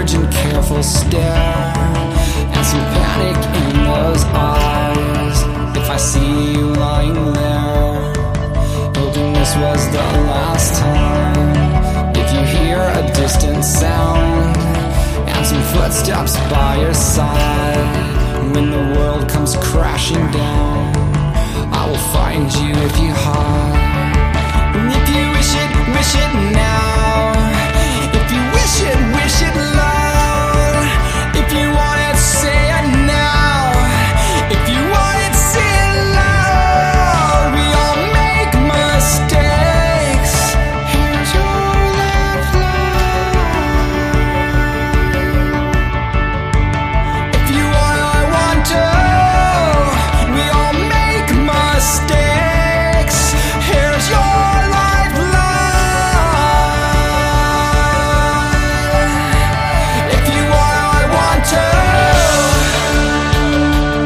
urgent, careful stare, and some panic in those eyes. If I see you lying there, hoping this was the last time. If you hear a distant sound and some footsteps by your side, when the world comes crashing down, I will find you